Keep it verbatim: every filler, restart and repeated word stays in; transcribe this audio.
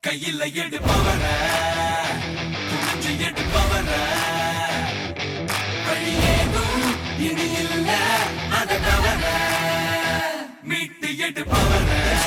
கையில எடுப்பவர துணிஞ்சு எடுப்பவர வழியேதும் இனி இல்ல அத தவற மீட்டு எடுப்பவர